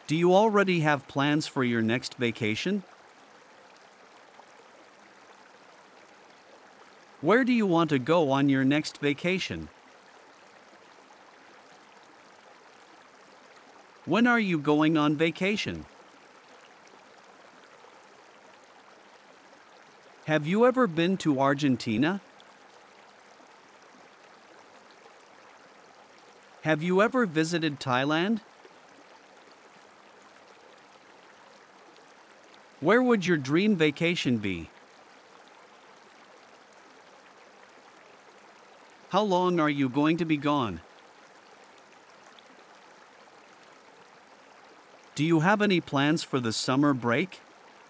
Do you already have plans for your next vacation? Where do you want to go on your next vacation? When are you going on vacation? Have you ever been to Argentina? Have you ever visited Thailand? Where would your dream vacation be? How long are you going to be gone? Do you have any plans for the summer break?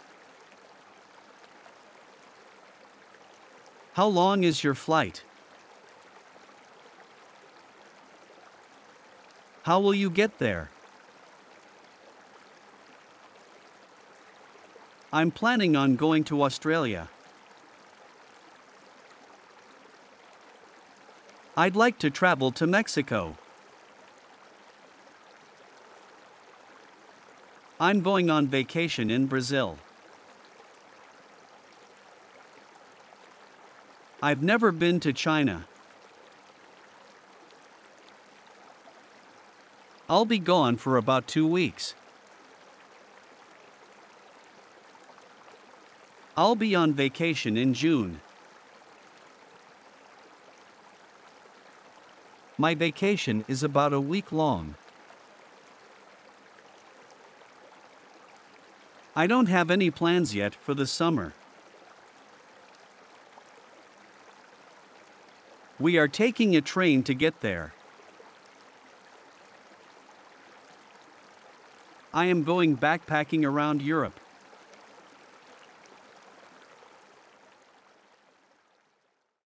How long is your flight? How will you get there? I'm planning on going to Australia. I'd like to travel to Mexico. I'm going on vacation in Brazil. I've never been to China. I'll be gone for about 2 weeks. I'll be on vacation in June. My vacation is about a week long. I don't have any plans yet for the summer. We are taking a train to get there. I am going backpacking around Europe.